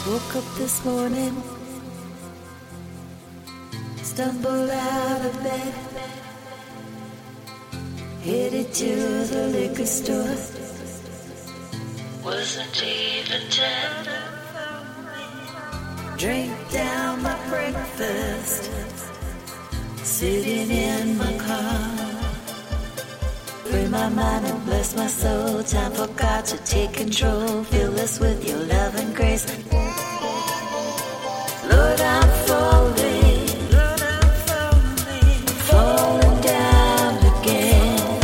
Woke up this morning, stumbled out of bed, headed to the liquor store. Wasn't even 10. Drank down my breakfast, sitting in my car. Free my mind and bless my soul. Time for God to take control. Fill us with your love and grace. Lord, I'm falling, falling down again.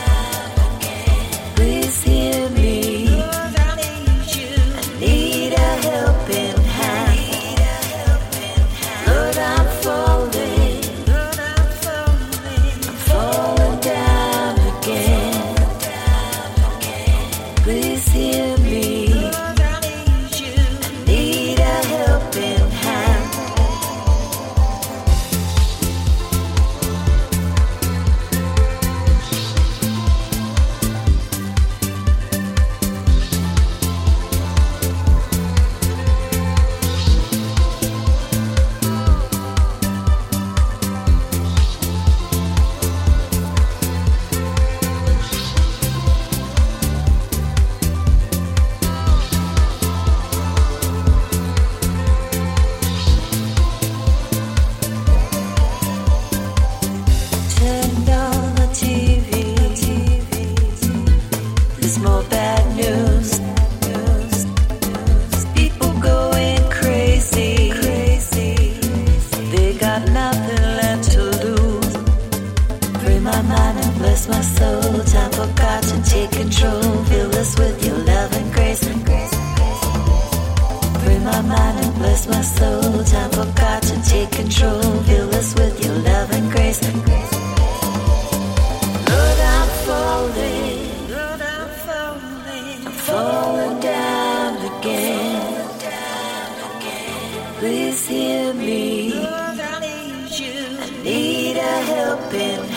Please hear me. I need a helping hand. Lord, I'm falling, I'm falling down again. Please hear me. I need a helping hand. Turned on the TV. There's more bad news. People going crazy. They got nothing left to lose. Free my mind and bless my soul. Time for God to take control. Fill us with your love and grace. Free my mind and bless my soul. Time for God to take control. Fill us with your love and grace. Lord, I'm falling down again. Please hear me. I need a helping